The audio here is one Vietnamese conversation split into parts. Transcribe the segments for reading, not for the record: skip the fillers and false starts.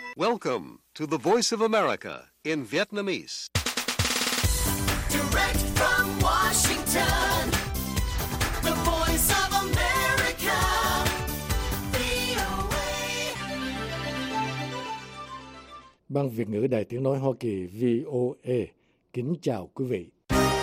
Welcome to the Voice of America in Vietnamese. Direct from Washington, the Voice of America, VOA. Ban Việt ngữ Đài Tiếng nói Hoa Kỳ VOA kính chào quý vị.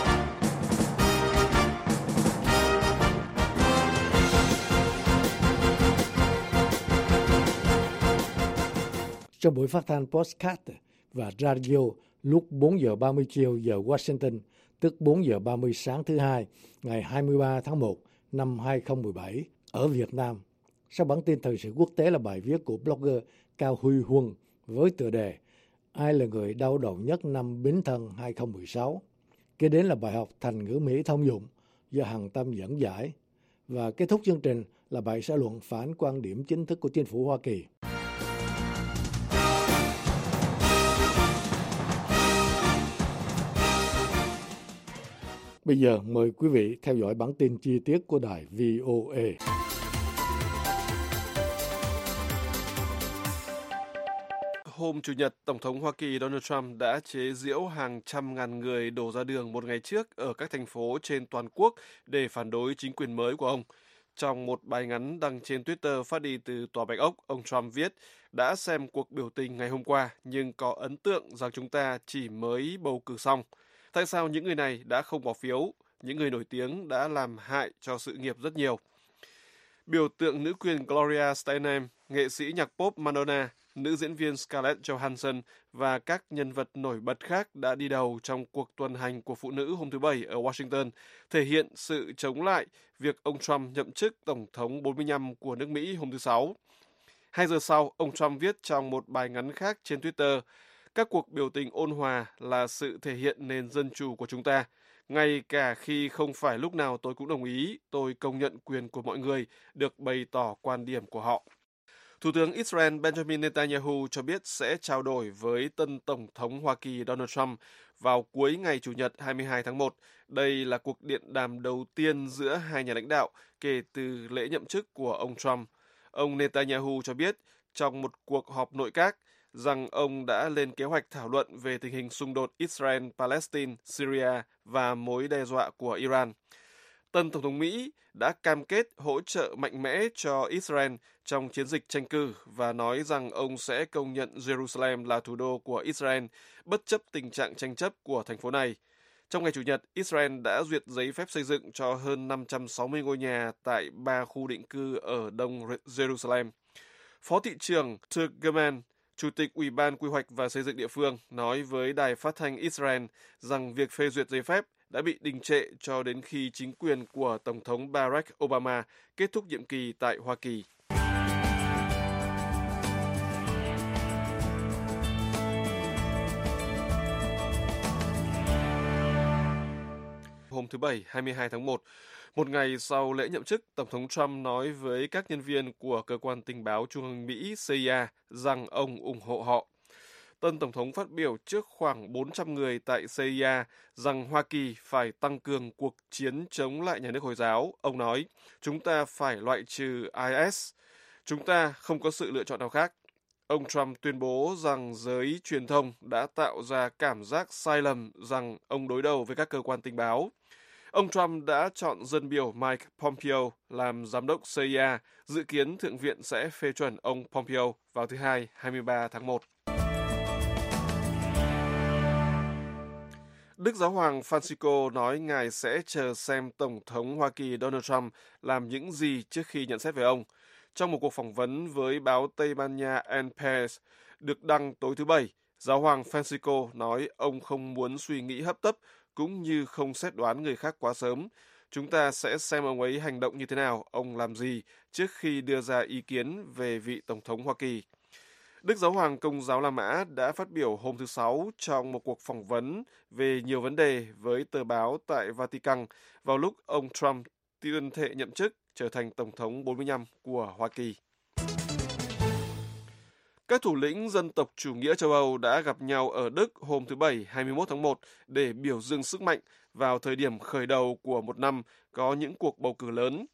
Trong buổi phát thanh podcast và radio lúc 4 giờ 30 chiều giờ Washington, tức 4 giờ 30 sáng thứ Hai, ngày 23 tháng 1 năm 2017 ở Việt Nam. Sau bản tin thời sự quốc tế là bài viết của blogger Cao Huy Huân với tựa đề Ai là người đau đầu nhất năm Bính Thân 2016. Kế đến là bài học thành ngữ Mỹ thông dụng do Hằng Tâm dẫn giải. Và kết thúc chương trình là bài xã luận phản quan điểm chính thức của chính phủ Hoa Kỳ. Bây giờ mời quý vị theo dõi bản tin chi tiết của đài VOA. Hôm Chủ nhật, Tổng thống Hoa Kỳ Donald Trump đã chế giễu hàng trăm ngàn người đổ ra đường một ngày trước ở các thành phố trên toàn quốc để phản đối chính quyền mới của ông. Trong một bài ngắn đăng trên Twitter phát đi từ Tòa Bạch Ốc, ông Trump viết, đã xem cuộc biểu tình ngày hôm qua nhưng có ấn tượng rằng chúng ta chỉ mới bầu cử xong. Tại sao những người này đã không bỏ phiếu? Những người nổi tiếng đã làm hại cho sự nghiệp rất nhiều. Biểu tượng nữ quyền Gloria Steinem, nghệ sĩ nhạc pop Madonna, nữ diễn viên Scarlett Johansson và các nhân vật nổi bật khác đã đi đầu trong cuộc tuần hành của phụ nữ hôm thứ Bảy ở Washington, thể hiện sự chống lại việc ông Trump nhậm chức Tổng thống 45 của nước Mỹ hôm thứ Sáu. 2 giờ sau, ông Trump viết trong một bài ngắn khác trên Twitter, các cuộc biểu tình ôn hòa là sự thể hiện nền dân chủ của chúng ta. Ngay cả khi không phải lúc nào tôi cũng đồng ý, tôi công nhận quyền của mọi người được bày tỏ quan điểm của họ. Thủ tướng Israel Benjamin Netanyahu cho biết sẽ trao đổi với tân Tổng thống Hoa Kỳ Donald Trump vào cuối ngày Chủ nhật 22 tháng 1. Đây là cuộc điện đàm đầu tiên giữa hai nhà lãnh đạo kể từ lễ nhậm chức của ông Trump. Ông Netanyahu cho biết trong một cuộc họp nội các rằng ông đã lên kế hoạch thảo luận về tình hình xung đột Israel, Palestine, Syria và mối đe dọa của Iran. Tân Tổng thống Mỹ đã cam kết hỗ trợ mạnh mẽ cho Israel trong chiến dịch tranh cử và nói rằng ông sẽ công nhận Jerusalem là thủ đô của Israel, bất chấp tình trạng tranh chấp của thành phố này. Trong ngày Chủ nhật, Israel đã duyệt giấy phép xây dựng cho hơn 560 ngôi nhà tại 3 khu định cư ở đông Jerusalem. Phó thị trưởng Turgeman, Chủ tịch Ủy ban Quy hoạch và Xây dựng địa phương, nói với đài phát thanh Israel rằng việc phê duyệt giấy phép đã bị đình trệ cho đến khi chính quyền của Tổng thống Barack Obama kết thúc nhiệm kỳ tại Hoa Kỳ. Hôm thứ Bảy, 22 tháng 1, một ngày sau lễ nhậm chức, Tổng thống Trump nói với các nhân viên của Cơ quan Tình báo Trung ương Mỹ CIA rằng ông ủng hộ họ. Tân Tổng thống phát biểu trước khoảng 400 người tại CIA rằng Hoa Kỳ phải tăng cường cuộc chiến chống lại nhà nước Hồi giáo. Ông nói, chúng ta phải loại trừ IS. Chúng ta không có sự lựa chọn nào khác. Ông Trump tuyên bố rằng giới truyền thông đã tạo ra cảm giác sai lầm rằng ông đối đầu với các cơ quan tình báo. Ông Trump đã chọn dân biểu Mike Pompeo làm giám đốc CIA, dự kiến Thượng viện sẽ phê chuẩn ông Pompeo vào thứ Hai, 23 tháng 1. Đức Giáo hoàng Francisco nói ngài sẽ chờ xem Tổng thống Hoa Kỳ Donald Trump làm những gì trước khi nhận xét về ông. Trong một cuộc phỏng vấn với báo Tây Ban Nha El País được đăng tối thứ Bảy, Giáo hoàng Francisco nói ông không muốn suy nghĩ hấp tấp cũng như không xét đoán người khác quá sớm. Chúng ta sẽ xem ông ấy hành động như thế nào, ông làm gì trước khi đưa ra ý kiến về vị Tổng thống Hoa Kỳ. Đức Giáo hoàng Công giáo La Mã đã phát biểu hôm thứ Sáu trong một cuộc phỏng vấn về nhiều vấn đề với tờ báo tại Vatican vào lúc ông Trump tuyên thệ nhậm chức trở thành Tổng thống 45 của Hoa Kỳ. Các thủ lĩnh dân tộc chủ nghĩa châu Âu đã gặp nhau ở Đức hôm thứ Bảy 21 tháng 1 để biểu dương sức mạnh vào thời điểm khởi đầu của một năm có những cuộc bầu cử lớn.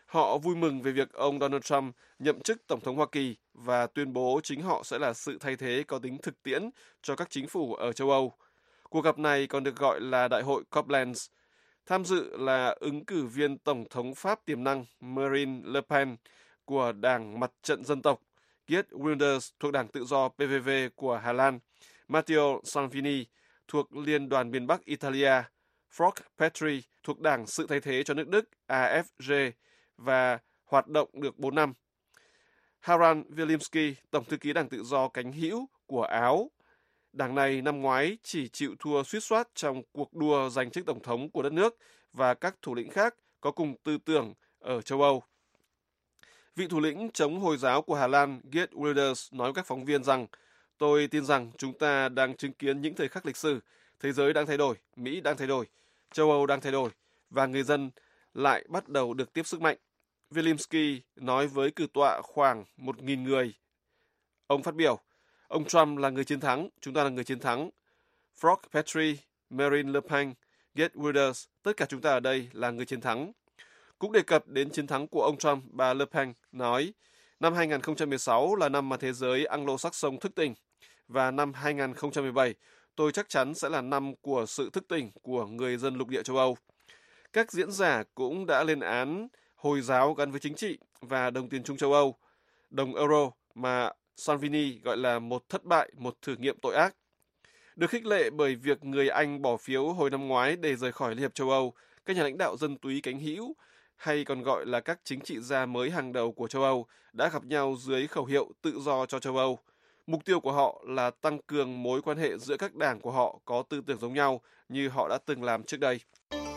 Họ vui mừng về việc ông Donald Trump nhậm chức Tổng thống Hoa Kỳ và tuyên bố chính họ sẽ là sự thay thế có tính thực tiễn cho các chính phủ ở châu Âu. Cuộc gặp này còn được gọi là Đại hội Koblenz. Tham dự là ứng cử viên Tổng thống Pháp tiềm năng Marine Le Pen của Đảng Mặt trận Dân tộc, Geert Wilders thuộc Đảng Tự do PVV của Hà Lan, Matteo Salvini thuộc Liên đoàn miền Bắc Italia, Frog Petri thuộc Đảng Sự Thay thế cho nước Đức AFG và hoạt động được 4 năm. Harald Wilimski, Tổng thư ký Đảng Tự do cánh hữu của Áo. Đảng này năm ngoái chỉ chịu thua suýt soát trong cuộc đua giành chức Tổng thống của đất nước và các thủ lĩnh khác có cùng tư tưởng ở châu Âu. Vị thủ lĩnh chống Hồi giáo của Hà Lan Geert Wilders nói với các phóng viên rằng: "Tôi tin rằng chúng ta đang chứng kiến những thời khắc lịch sử. Thế giới đang thay đổi, Mỹ đang thay đổi, châu Âu đang thay đổi và người dân lại bắt đầu được tiếp sức mạnh." Wilimski nói với cử tọa khoảng 1.000 người. Ông phát biểu: "Ông Trump là người chiến thắng, chúng ta là người chiến thắng. Frog Petri, Marine Le Pen, Geert Wilders, tất cả chúng ta ở đây là người chiến thắng." Cũng đề cập đến chiến thắng của ông Trump, bà Le Pen nói: "Năm 2016 là năm mà thế giới Anglo-Saxon thức tỉnh, và năm 2017 tôi chắc chắn sẽ là năm của sự thức tỉnh của người dân lục địa châu Âu." Các diễn giả cũng đã lên án Hồi giáo gắn với chính trị và đồng tiền chung châu Âu, đồng euro mà Salvini gọi là một thất bại, một thử nghiệm tội ác. Được khích lệ bởi việc người Anh bỏ phiếu hồi năm ngoái để rời khỏi Liên hiệp châu Âu, các nhà lãnh đạo dân túy cánh hữu, hay còn gọi là các chính trị gia mới hàng đầu của châu Âu, đã gặp nhau dưới khẩu hiệu tự do cho châu Âu. Mục tiêu của họ là tăng cường mối quan hệ giữa các đảng của họ có tư tưởng giống nhau như họ đã từng làm trước đây.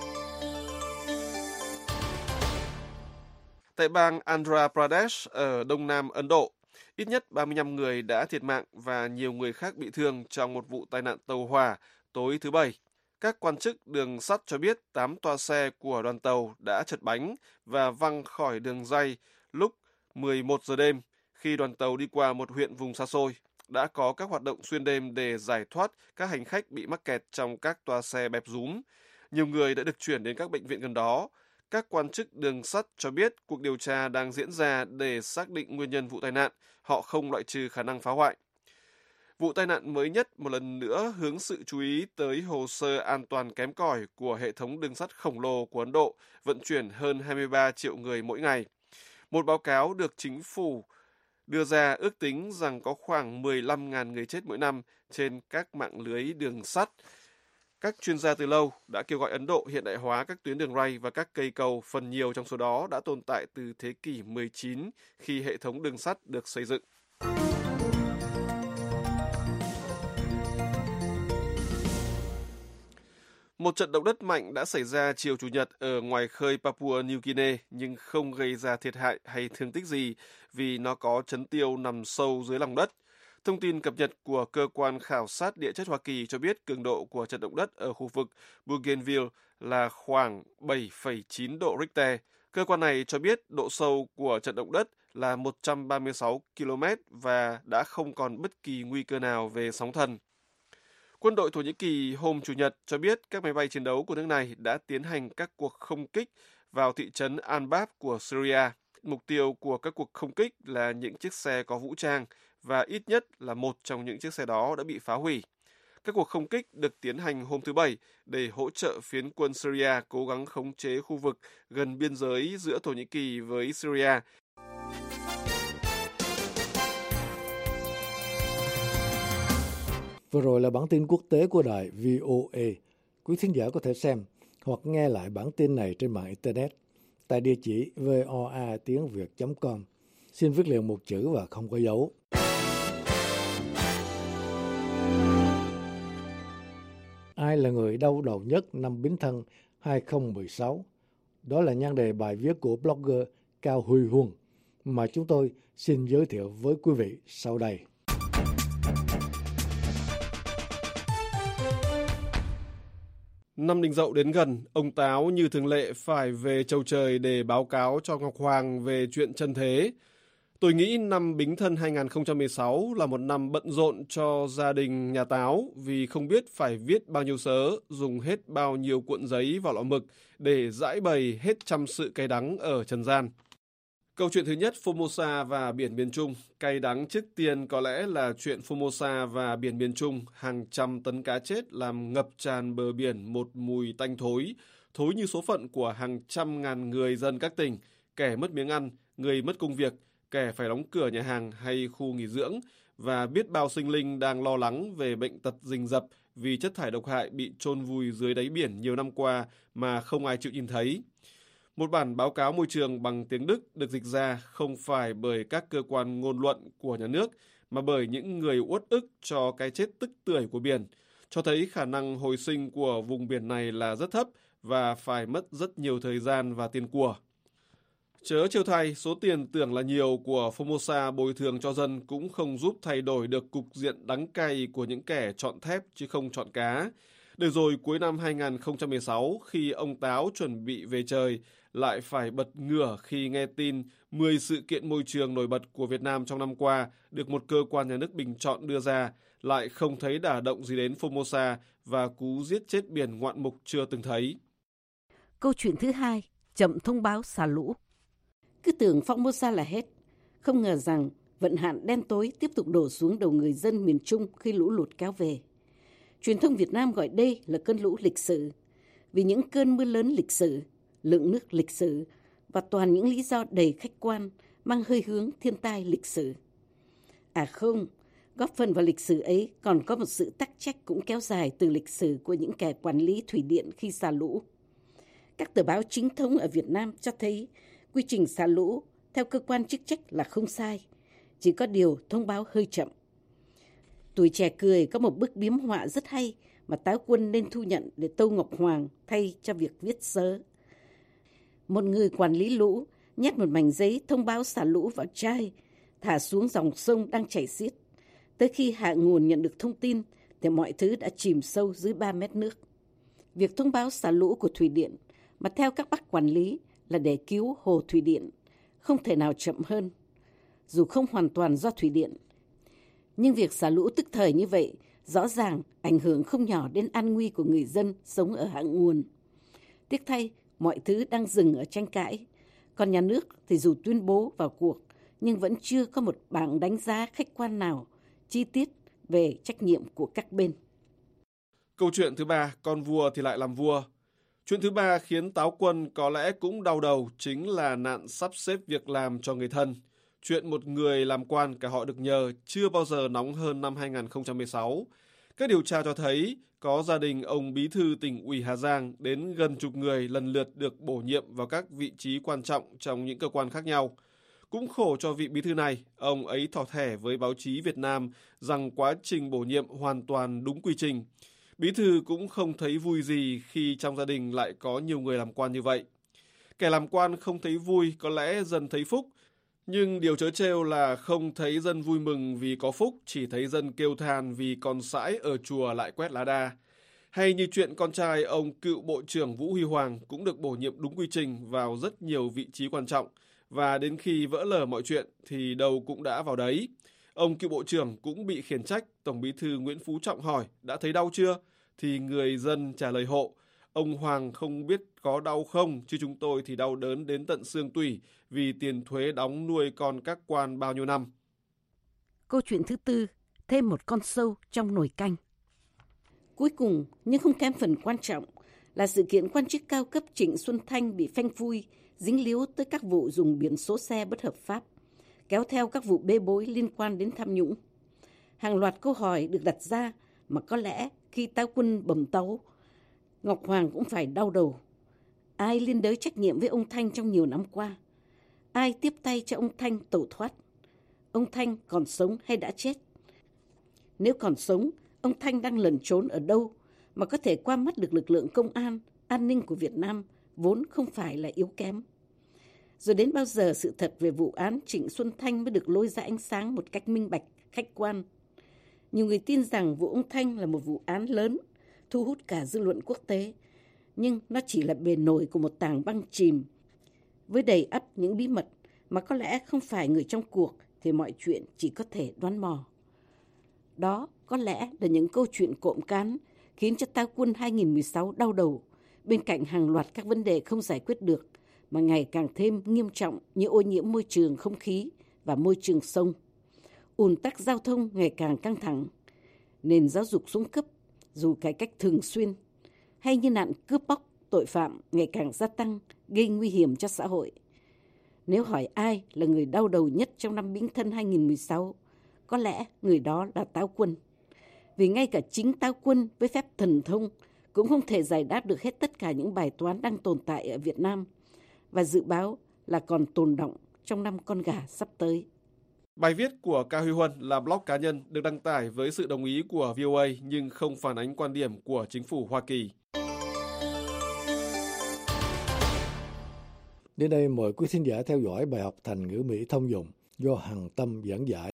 Tại bang Andhra Pradesh ở đông nam Ấn Độ, ít nhất 35 người đã thiệt mạng và nhiều người khác bị thương trong một vụ tai nạn tàu hỏa tối thứ Bảy. Các quan chức đường sắt cho biết 8 toa xe của đoàn tàu đã trật bánh và văng khỏi đường ray lúc 11 giờ đêm khi đoàn tàu đi qua một huyện vùng xa xôi. Đã có các hoạt động xuyên đêm để giải thoát các hành khách bị mắc kẹt trong các toa xe bẹp rúm. Nhiều người đã được chuyển đến các bệnh viện gần đó. Các quan chức đường sắt cho biết cuộc điều tra đang diễn ra để xác định nguyên nhân vụ tai nạn. Họ không loại trừ khả năng phá hoại. Vụ tai nạn mới nhất một lần nữa hướng sự chú ý tới hồ sơ an toàn kém cỏi của hệ thống đường sắt khổng lồ của Ấn Độ, vận chuyển hơn 23 triệu người mỗi ngày. Một báo cáo được chính phủ đưa ra ước tính rằng có khoảng 15.000 người chết mỗi năm trên các mạng lưới đường sắt. Các chuyên gia từ lâu đã kêu gọi Ấn Độ hiện đại hóa các tuyến đường ray và các cây cầu, phần nhiều trong số đó đã tồn tại từ thế kỷ 19 khi hệ thống đường sắt được xây dựng. Một trận động đất mạnh đã xảy ra chiều Chủ nhật ở ngoài khơi Papua New Guinea nhưng không gây ra thiệt hại hay thương tích gì vì nó có trấn tiêu nằm sâu dưới lòng đất. Thông tin cập nhật của Cơ quan Khảo sát Địa chất Hoa Kỳ cho biết cường độ của trận động đất ở khu vực Bougainville là khoảng 7,9 độ Richter. Cơ quan này cho biết độ sâu của trận động đất là 136 km và đã không còn bất kỳ nguy cơ nào về sóng thần. Quân đội Thổ Nhĩ Kỳ hôm Chủ nhật cho biết các máy bay chiến đấu của nước này đã tiến hành các cuộc không kích vào thị trấn Al-Bab của Syria. Mục tiêu của các cuộc không kích là những chiếc xe có vũ trang và ít nhất là một trong những chiếc xe đó đã bị phá hủy. Các cuộc không kích được tiến hành hôm thứ Bảy để hỗ trợ phiến quân Syria cố gắng khống chế khu vực gần biên giới giữa Thổ Nhĩ Kỳ với Syria. Vừa rồi là bản tin quốc tế của đài VOA. Quý thính giả có thể xem hoặc nghe lại bản tin này trên mạng Internet tại địa chỉ voa.tiếng.việt.com. Xin viết liền một chữ và không có dấu. Ai là người đau đầu nhất năm Bính Thân 2016? Đó là nhan đề bài viết của blogger Cao Huy Huân mà chúng tôi xin giới thiệu với quý vị sau đây. Năm Đinh Dậu đến gần, ông Táo như thường lệ phải về Chầu Trời để báo cáo cho Ngọc Hoàng về chuyện chân thế. Tôi nghĩ năm Bính Thân 2016 là một năm bận rộn cho gia đình nhà Táo vì không biết phải viết bao nhiêu sớ, dùng hết bao nhiêu cuộn giấy vào lọ mực để giải bày hết trăm sự cay đắng ở trần gian. Câu chuyện thứ nhất, Formosa và biển miền Trung. Cay đắng trước tiên có lẽ là chuyện Formosa và biển miền Trung. Hàng trăm tấn cá chết làm ngập tràn bờ biển một mùi tanh thối, thối như số phận của hàng trăm ngàn người dân các tỉnh, kẻ mất miếng ăn, người mất công việc, kẻ phải đóng cửa nhà hàng hay khu nghỉ dưỡng, và biết bao sinh linh đang lo lắng về bệnh tật rình rập vì chất thải độc hại bị chôn vùi dưới đáy biển nhiều năm qua mà không ai chịu nhìn thấy. Một bản báo cáo môi trường bằng tiếng Đức được dịch ra không phải bởi các cơ quan ngôn luận của nhà nước, mà bởi những người uất ức cho cái chết tức tưởi của biển, cho thấy khả năng hồi sinh của vùng biển này là rất thấp và phải mất rất nhiều thời gian và tiền của. Chớ trêu thay, số tiền tưởng là nhiều của Formosa bồi thường cho dân cũng không giúp thay đổi được cục diện đắng cay của những kẻ chọn thép chứ không chọn cá. Để rồi cuối năm 2016, khi ông Táo chuẩn bị về trời, lại phải bật ngửa khi nghe tin 10 sự kiện môi trường nổi bật của Việt Nam trong năm qua được một cơ quan nhà nước bình chọn đưa ra, lại không thấy đả động gì đến Formosa và cú giết chết biển ngoạn mục chưa từng thấy. Câu chuyện thứ hai, chậm thông báo xả lũ. Cứ tưởng Formosa là hết, không ngờ rằng vận hạn đen tối tiếp tục đổ xuống đầu người dân miền Trung khi lũ lụt kéo về. Truyền thông Việt Nam gọi đây là cơn lũ lịch sử, vì những cơn mưa lớn lịch sử, lượng nước lịch sử và toàn những lý do đầy khách quan mang hơi hướng thiên tai lịch sử. À không, góp phần vào lịch sử ấy còn có một sự tắc trách cũng kéo dài từ lịch sử của những kẻ quản lý thủy điện khi xả lũ. Các tờ báo chính thống ở Việt Nam cho thấy quy trình xả lũ theo cơ quan chức trách là không sai, chỉ có điều thông báo hơi chậm. Tuổi Trẻ cười có một bức biếm họa rất hay mà Táo Quân nên thu nhận để Tô Ngọc Hoàng thay cho việc viết sớ. Một người quản lý lũ nhét một mảnh giấy thông báo xả lũ vào chai, thả xuống dòng sông đang chảy xiết. Tới khi hạ nguồn nhận được thông tin thì mọi thứ đã chìm sâu dưới 3 mét nước. Việc thông báo xả lũ của thủy điện mà theo các bác quản lý là để cứu hồ thủy điện, không thể nào chậm hơn. Dù không hoàn toàn do thủy điện, nhưng việc xả lũ tức thời như vậy rõ ràng ảnh hưởng không nhỏ đến an nguy của người dân sống ở hạ nguồn. Tiếc thay, mọi thứ đang dừng ở tranh cãi. Còn nhà nước thì dù tuyên bố vào cuộc, nhưng vẫn chưa có một bảng đánh giá khách quan nào chi tiết về trách nhiệm của các bên. Câu chuyện thứ ba, con vua thì lại làm vua. Chuyện thứ ba khiến Táo Quân có lẽ cũng đau đầu chính là nạn sắp xếp việc làm cho người thân. Chuyện một người làm quan cả họ được nhờ chưa bao giờ nóng hơn năm 2016. Các điều tra cho thấy có gia đình ông Bí thư tỉnh ủy Hà Giang đến gần chục người lần lượt được bổ nhiệm vào các vị trí quan trọng trong những cơ quan khác nhau. Cũng khổ cho vị bí thư này, ông ấy tỏ thẻ với báo chí Việt Nam rằng quá trình bổ nhiệm hoàn toàn đúng quy trình. Bí thư cũng không thấy vui gì khi trong gia đình lại có nhiều người làm quan như vậy. Kẻ làm quan không thấy vui, có lẽ dân thấy phúc. Nhưng điều trớ trêu là không thấy dân vui mừng vì có phúc, chỉ thấy dân kêu than vì con sãi ở chùa lại quét lá đa. Hay như chuyện con trai ông cựu Bộ trưởng Vũ Huy Hoàng cũng được bổ nhiệm đúng quy trình vào rất nhiều vị trí quan trọng. Và đến khi vỡ lở mọi chuyện thì đâu cũng đã vào đấy. Ông cựu Bộ trưởng cũng bị khiển trách, Tổng Bí thư Nguyễn Phú Trọng hỏi đã thấy đau chưa? Thì người dân trả lời hộ, ông Hoàng không biết có đau không, chứ chúng tôi thì đau đớn đến tận xương tủy vì tiền thuế đóng nuôi con các quan bao nhiêu năm. Câu chuyện thứ tư, thêm một con sâu trong nồi canh. Cuối cùng, nhưng không kém phần quan trọng, là sự kiện quan chức cao cấp Trịnh Xuân Thanh bị phanh phui, dính líu tới các vụ dùng biển số xe bất hợp pháp, kéo theo các vụ bê bối liên quan đến tham nhũng. Hàng loạt câu hỏi được đặt ra mà có lẽ khi Táo Quân bầm tấu, Ngọc Hoàng cũng phải đau đầu. Ai liên đới trách nhiệm với ông Thanh trong nhiều năm qua? Ai tiếp tay cho ông Thanh tẩu thoát? Ông Thanh còn sống hay đã chết? Nếu còn sống, ông Thanh đang lẩn trốn ở đâu mà có thể qua mắt được lực lượng công an, an ninh của Việt Nam vốn không phải là yếu kém? Rồi đến bao giờ sự thật về vụ án Trịnh Xuân Thanh mới được lôi ra ánh sáng một cách minh bạch, khách quan? Nhiều người tin rằng vụ ông Thanh là một vụ án lớn, thu hút cả dư luận quốc tế, nhưng nó chỉ là bề nổi của một tảng băng chìm, với đầy ắp những bí mật mà có lẽ không phải người trong cuộc thì mọi chuyện chỉ có thể đoán mò. Đó có lẽ là những câu chuyện cộm cán khiến cho Táo quân 2016 đau đầu, bên cạnh hàng loạt các vấn đề không giải quyết được mà ngày càng thêm nghiêm trọng như ô nhiễm môi trường không khí và môi trường sông. Ùn tắc giao thông ngày càng căng thẳng, nền giáo dục xuống cấp dù cải cách thường xuyên, hay như nạn cướp bóc, tội phạm ngày càng gia tăng, gây nguy hiểm cho xã hội. Nếu hỏi ai là người đau đầu nhất trong năm Bính Thân 2016, có lẽ người đó là Táo quân. Vì ngay cả chính Táo quân với phép thần thông cũng không thể giải đáp được hết tất cả những bài toán đang tồn tại ở Việt Nam và dự báo là còn tồn đọng trong năm con gà sắp tới. Bài viết của Cao Huy Huân là blog cá nhân được đăng tải với sự đồng ý của VOA nhưng không phản ánh quan điểm của chính phủ Hoa Kỳ. Đến đây mời quý thính giả theo dõi bài học thành ngữ Mỹ thông dụng do Hằng Tâm giảng giải.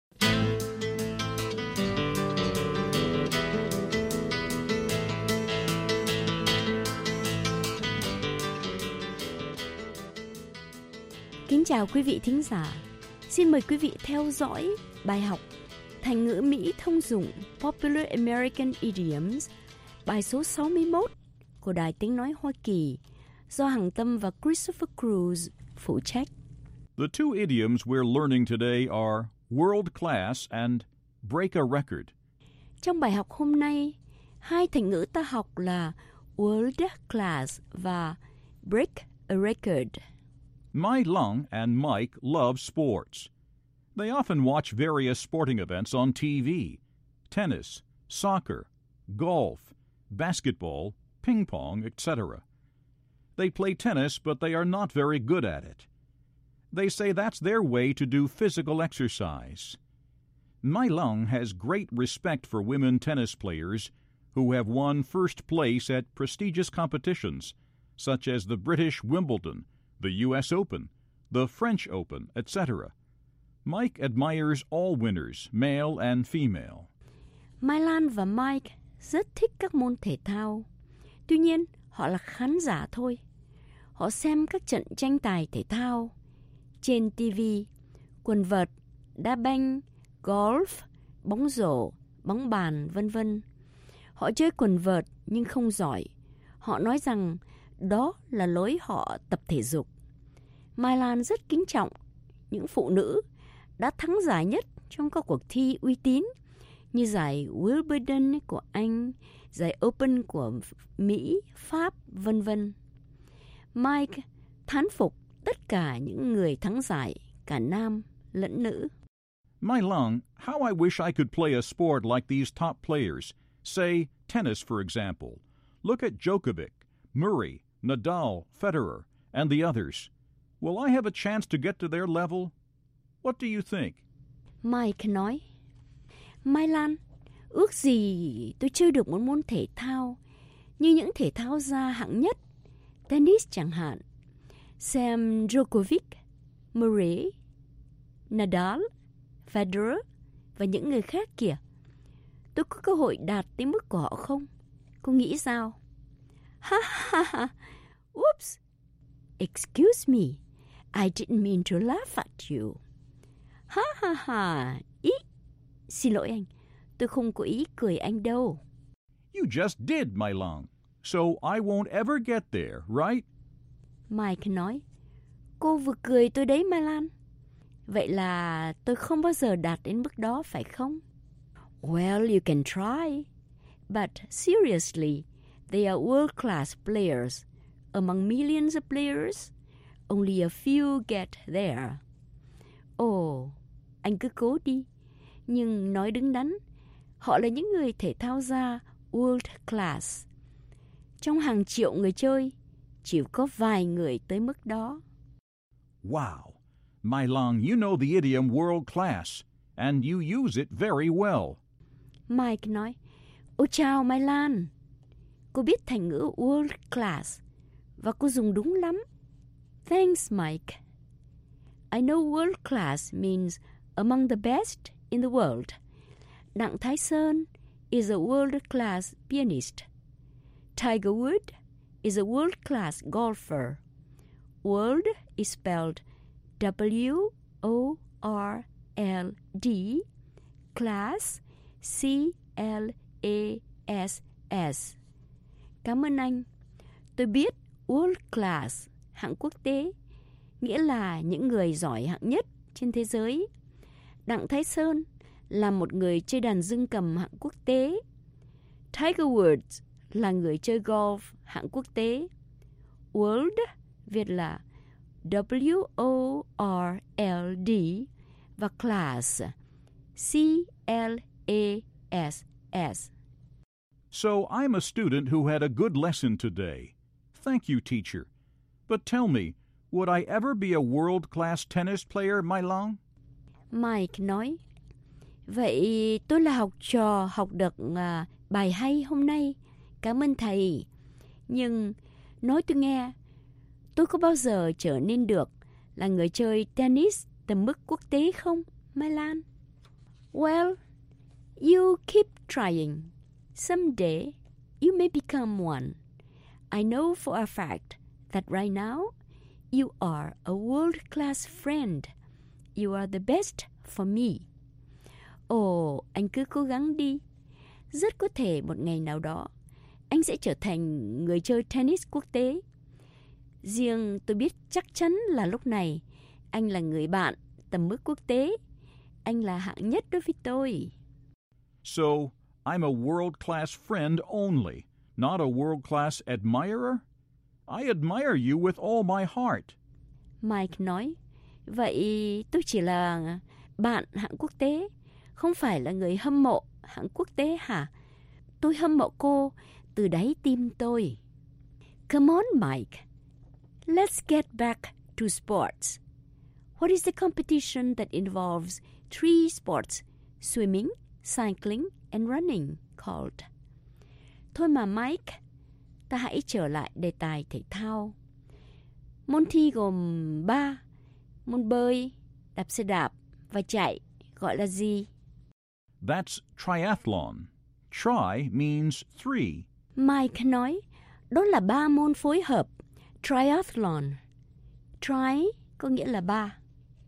Kính chào quý vị thính giả. Xin mời quý vị theo dõi bài học thành ngữ Mỹ thông dụng Popular American Idioms, bài số 61 của Đài Tiếng Nói Hoa Kỳ do Hằng Tâm và Christopher Cruz phụ trách. The two idioms we're learning today are world class and break a record. Trong bài học hôm nay, hai thành ngữ ta học là world class và break a record. Mai Long and Mike love sports. They often watch various sporting events on TV: tennis, soccer, golf, basketball, ping pong, etc. They play tennis, but they are not very good at it. They say that's their way to do physical exercise. Mai Long has great respect for women tennis players who have won first place at prestigious competitions, such as the British Wimbledon, the U.S. Open, the French Open, etc. Mike admires all winners, male and female. Mai Lan và Mike rất thích các môn thể thao. Tuy nhiên, họ là khán giả thôi. Họ xem các trận tranh tài thể thao trên TV, quần vợt, đá banh, golf, bóng rổ, bóng bàn, v.v. Họ chơi quần vợt nhưng không giỏi. Họ nói rằng đó là lối họ tập thể dục. Mai Lan rất kính trọng những phụ nữ đã thắng giải nhất trong các cuộc thi uy tín như giải Wimbledon của Anh, giải Open của Mỹ, Pháp, v.v. Mike thán phục tất cả những người thắng giải, cả nam lẫn nữ. Mai Long, how I wish I could play a sport like these top players. Say, tennis, for example. Look at Djokovic, Murray, Nadal, Federer, and the others. Will I have a chance to get to their level? What do you think? Mike nói, Mai Lan, ước gì tôi chơi được một môn thể thao như những thể thao gia hạng nhất, tennis chẳng hạn. Xem Djokovic, Murray, Nadal, Federer và những người khác kìa. Tôi có cơ hội đạt tới mức của họ không? Cô nghĩ sao? Ha ha ha. Oops. Excuse me. I didn't mean to laugh at you. Ha ha ha. Xin lỗi anh. Tôi không có ý cười anh đâu. You just did, Mai Long. So I won't ever get there, right? Mike nói, cô vừa cười tôi đấy Mai Lan. Vậy là tôi không bao giờ đạt đến mức đó phải không? Well, you can try. But seriously, they are world-class players. Among millions of players, only a few get there. Ồ, anh cứ cố đi. Nhưng nói đứng đắn, họ là những người thể thao gia world class. Trong hàng triệu người chơi, chỉ có vài người tới mức đó. Wow. Mai Long, you know the idiom world class, and you use it very well. Mike nói, ôi chào Mai Lan. Cô biết thành ngữ world class, và cô dùng đúng lắm. Thanks, Mike. I know world class means among the best in the world. Đặng Thái Sơn is a world-class pianist. Tiger Woods is a world-class golfer. World is spelled W-O-R-L-D, class, C-L-A-S-S. Cảm ơn anh. Tôi biết World Class, hạng quốc tế, nghĩa là những người giỏi hạng nhất trên thế giới. Đặng Thái Sơn là một người chơi đàn dương cầm hạng quốc tế. Tiger Woods là người chơi golf hạng quốc tế. World viết là W-O-R-L-D và class, C-L-A-S-S. So I'm a student who had a good lesson today. Thank you, teacher. But tell me, would I ever be a world-class tennis player, Mai Long? Mike nói, vậy tôi là học trò học được bài hay hôm nay. Cảm ơn thầy. Nhưng nói tôi nghe, tôi có bao giờ trở nên được là người chơi tennis tầm mức quốc tế không, Mai Lan? Well, you keep trying. Someday you may become one. I know for a fact that right now you are a world-class friend. You are the best for me. Ồ, anh cứ cố gắng đi. Rất có thể một ngày nào đó anh sẽ trở thành người chơi tennis quốc tế. Riêng tôi biết chắc chắn là lúc này anh là người bạn tầm mức quốc tế. Anh là hạng nhất đối với tôi. So, I'm a world-class friend only, not a world-class admirer? I admire you with all my heart. Mike nói, vậy tôi chỉ là bạn hạng quốc tế, không phải là người hâm mộ hạng quốc tế hả? Tôi hâm mộ cô từ đáy tim tôi. Come on, Mike. Let's get back to sports. What is the competition that involves 3 sports, swimming, cycling, and running, called? Thôi mà Mike, ta hãy trở lại đề tài thể thao. Môn thi gồm 3, môn bơi, đạp xe đạp và chạy, gọi là gì? That's triathlon. Tri means 3. Mike nói, đó là 3 môn phối hợp, triathlon. Tri có nghĩa là 3.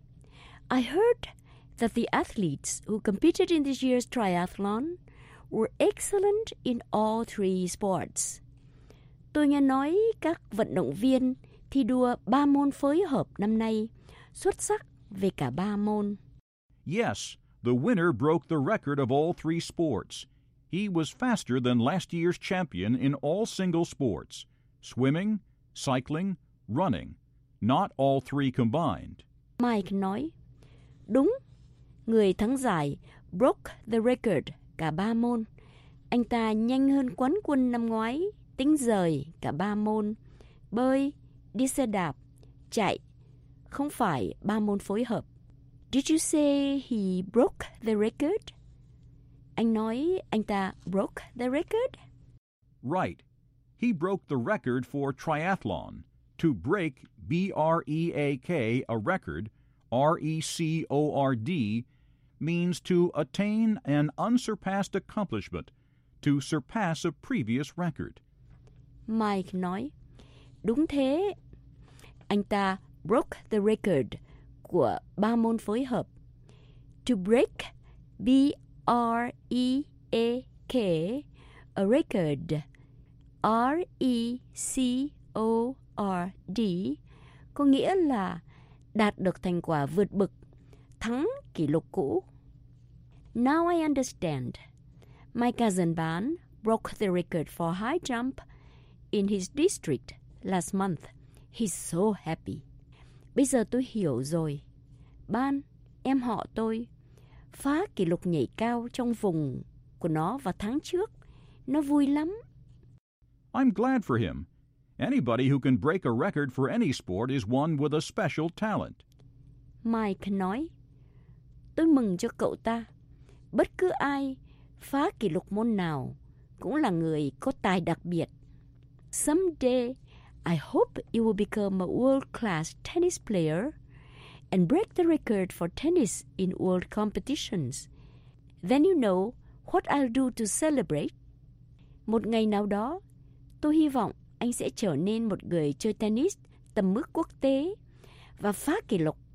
I heard that the athletes who competed in this year's triathlon were excellent in all 3 sports. Tôi nghe nói các vận động viên thi đua 3 môn phối hợp năm nay xuất sắc về cả 3 môn. Yes, the winner broke the record of all 3 sports. He was faster than last year's champion in all single sports, swimming, cycling, running, not all 3 combined. Mike nói, đúng, người thắng giải broke the record cả 3 môn. Anh ta nhanh hơn quán quân năm ngoái, tính rời cả 3 môn, bơi, đi xe đạp, chạy, không phải 3 môn phối hợp. Did you say he broke the record? Anh nói anh ta broke the record? Right. He broke the record for triathlon. To break, B-R-E-A-K, a record, R-E-C-O-R-D, means to attain an unsurpassed accomplishment, to surpass a previous record. Mike nói, đúng thế. Anh ta broke the record của 3 môn phối hợp. To break, B-R-E-A-K, a record, R-E-C-O-R-D, có nghĩa là đạt được thành quả vượt bậc, thắng kỷ lục cũ. Now I understand. My cousin Ban broke the record for high jump in his district last month. He's so happy. Bây giờ tôi hiểu rồi. Ban, em họ tôi, phá kỷ lục nhảy cao trong vùng của nó vào tháng trước. Nó vui lắm. I'm glad for him. Anybody who can break a record for any sport is one with a special talent. Mike nói, tôi mừng cho cậu ta. Bất cứ ai phá kỷ lục môn nào cũng là người có tài đặc biệt. Someday, I hope you will become a world-class tennis player and break the record for tennis in world competitions. Then you know what I'll do to celebrate. Một ngày nào đó, tôi hy vọng anh sẽ trở nên một người chơi tennis tầm mức quốc tế và phá kỷ lục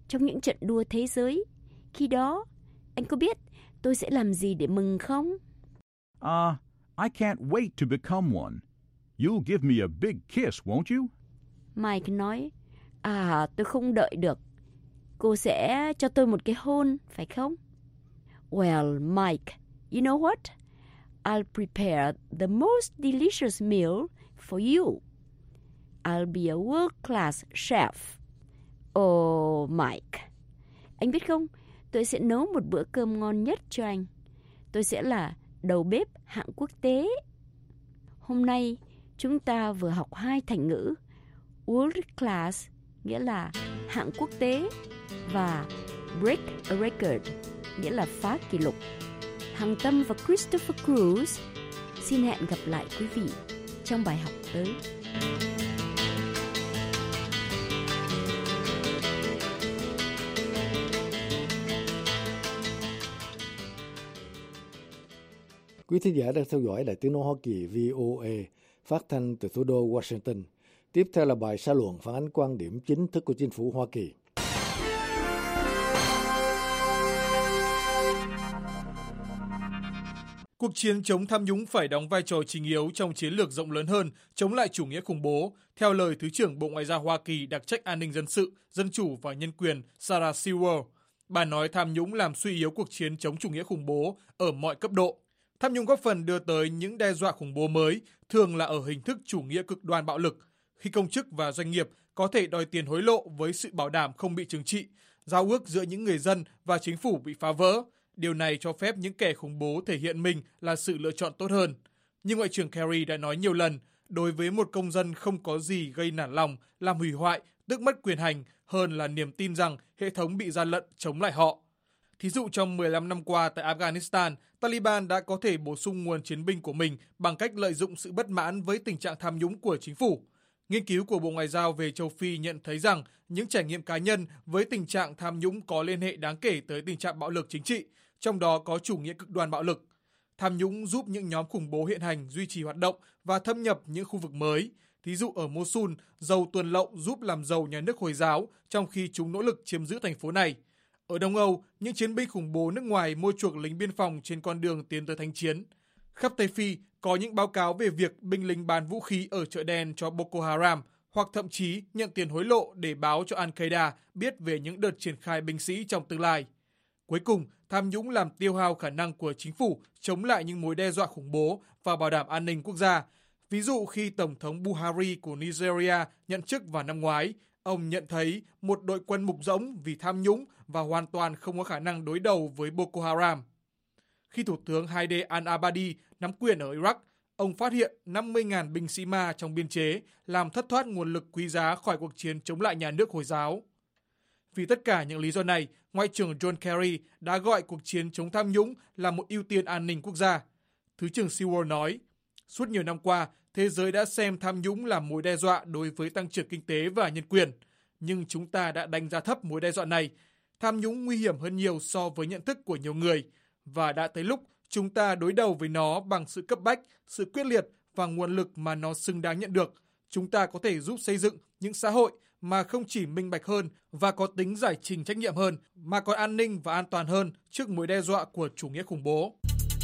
trong những trận đua thế giới. Khi đó, anh có biết tôi sẽ làm gì để mừng không? I can't wait to become one. You'll give me a big kiss, won't you? Mike nói, tôi không đợi được. Cô sẽ cho tôi một cái hôn, phải không? Well, Mike, you know what? I'll prepare the most delicious meal for you. I'll be a world-class chef. Oh, Mike, anh biết không, tôi sẽ nấu một bữa cơm ngon nhất cho anh. Tôi sẽ là đầu bếp hạng quốc tế. Hôm nay, chúng ta vừa học 2 thành ngữ. World class nghĩa là hạng quốc tế và break a record nghĩa là phá kỷ lục. Hằng Tâm và Christopher Cruz xin hẹn gặp lại quý vị trong bài học tới. Quý thính giả đang theo dõi Đài Tiếng nói Hoa Kỳ VOA phát thanh từ thủ đô Washington. Tiếp theo là bài xã luận phản ánh quan điểm chính thức của chính phủ Hoa Kỳ. Cuộc chiến chống tham nhũng phải đóng vai trò chính yếu trong chiến lược rộng lớn hơn chống lại chủ nghĩa khủng bố, theo lời Thứ trưởng Bộ Ngoại giao Hoa Kỳ đặc trách an ninh dân sự, dân chủ và nhân quyền Sarah Sewell. Bà nói tham nhũng làm suy yếu cuộc chiến chống chủ nghĩa khủng bố ở mọi cấp độ. Tham nhũng góp phần đưa tới những đe dọa khủng bố mới, thường là ở hình thức chủ nghĩa cực đoan bạo lực, khi công chức và doanh nghiệp có thể đòi tiền hối lộ với sự bảo đảm không bị trừng trị, giao ước giữa những người dân và chính phủ bị phá vỡ. Điều này cho phép những kẻ khủng bố thể hiện mình là sự lựa chọn tốt hơn. Nhưng Ngoại trưởng Kerry đã nói nhiều lần, đối với một công dân không có gì gây nản lòng, làm hủy hoại, tước mất quyền hành hơn là niềm tin rằng hệ thống bị gian lận chống lại họ. Thí dụ trong 15 năm qua tại Afghanistan, Taliban đã có thể bổ sung nguồn chiến binh của mình bằng cách lợi dụng sự bất mãn với tình trạng tham nhũng của chính phủ. Nghiên cứu của Bộ Ngoại giao về châu Phi nhận thấy rằng những trải nghiệm cá nhân với tình trạng tham nhũng có liên hệ đáng kể tới tình trạng bạo lực chính trị, trong đó có chủ nghĩa cực đoan bạo lực. Tham nhũng giúp những nhóm khủng bố hiện hành duy trì hoạt động và thâm nhập những khu vực mới. Thí dụ ở Mosul, dầu tuần lậu giúp làm giàu nhà nước Hồi giáo trong khi chúng nỗ lực chiếm giữ thành phố này. Ở Đông Âu, những chiến binh khủng bố nước ngoài mua chuộc lính biên phòng trên con đường tiến tới thánh chiến. Khắp Tây Phi có những báo cáo về việc binh lính bán vũ khí ở chợ đen cho Boko Haram hoặc thậm chí nhận tiền hối lộ để báo cho Al-Qaeda biết về những đợt triển khai binh sĩ trong tương lai. Cuối cùng, tham nhũng làm tiêu hao khả năng của chính phủ chống lại những mối đe dọa khủng bố và bảo đảm an ninh quốc gia. Ví dụ khi Tổng thống Buhari của Nigeria nhậm chức vào năm ngoái, ông nhận thấy một đội quân mục rỗng vì tham nhũng và hoàn toàn không có khả năng đối đầu với Boko Haram. Khi Thủ tướng Haider al-Abadi nắm quyền ở Iraq, ông phát hiện 50.000 binh sĩ ma trong biên chế làm thất thoát nguồn lực quý giá khỏi cuộc chiến chống lại nhà nước Hồi giáo. Vì tất cả những lý do này, Ngoại trưởng John Kerry đã gọi cuộc chiến chống tham nhũng là một ưu tiên an ninh quốc gia. Thứ trưởng Sewell nói, suốt nhiều năm qua, thế giới đã xem tham nhũng là mối đe dọa đối với tăng trưởng kinh tế và nhân quyền. Nhưng chúng ta đã đánh giá thấp mối đe dọa này. Tham nhũng nguy hiểm hơn nhiều so với nhận thức của nhiều người. Và đã tới lúc chúng ta đối đầu với nó bằng sự cấp bách, sự quyết liệt và nguồn lực mà nó xứng đáng nhận được. Chúng ta có thể giúp xây dựng những xã hội mà không chỉ minh bạch hơn và có tính giải trình trách nhiệm hơn, mà còn an ninh và an toàn hơn trước mối đe dọa của chủ nghĩa khủng bố.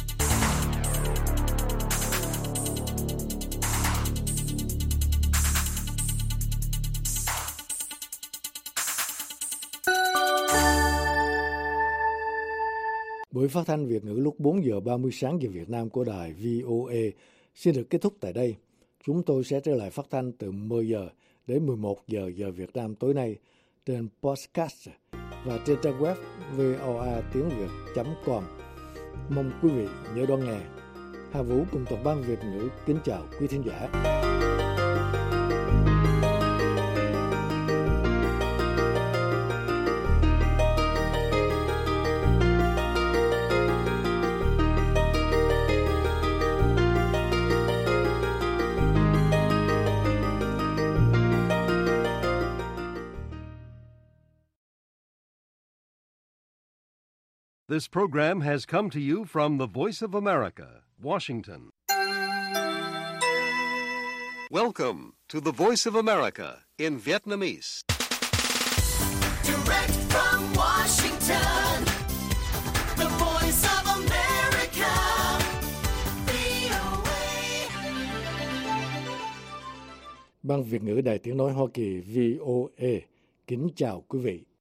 Buổi phát thanh Việt ngữ lúc 4 giờ 30 sáng giờ Việt Nam của đài VOA xin được kết thúc tại đây. Chúng tôi sẽ trở lại phát thanh từ 10 giờ đến 11 giờ giờ Việt Nam tối nay trên podcast và trên trang web voa.tiếng.việt.com. Mong quý vị nhớ đón nghe. Hà Vũ cùng toàn ban Việt ngữ kính chào quý thính giả. This program has come to you from the Voice of America, Washington. Welcome to the Voice of America in Vietnamese. Direct from Washington, the voice of America, VOA. Ban Việt ngữ Đài Tiếng Nói Hoa Kỳ VOA kính chào quý vị.